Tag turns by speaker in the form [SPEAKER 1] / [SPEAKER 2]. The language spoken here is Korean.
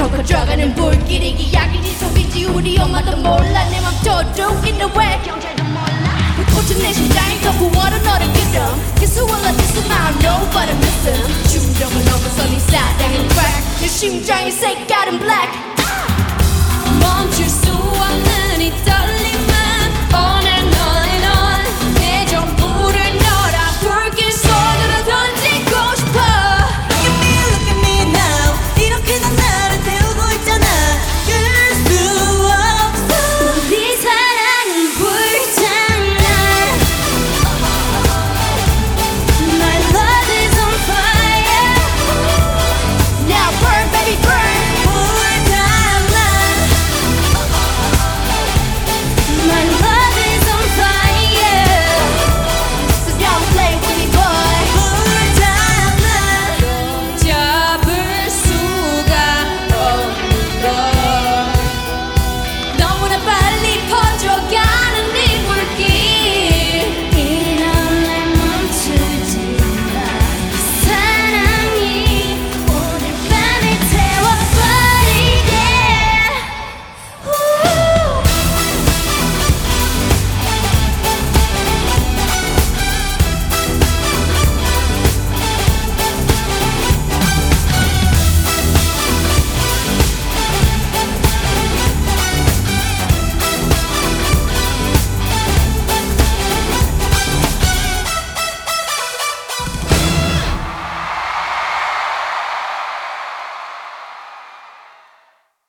[SPEAKER 1] 더 커져가는 불길이 이야기지 속이지 우리 엄마도 몰라 내 맘 도둑인데 왜 경찰도 몰라 불꽃은 내 심장이 더 부어로 너를 기름 Kiss will I miss him I know but I miss him 충동을 넘어서 네 사랑은 crack 내 심장이 색깔은 black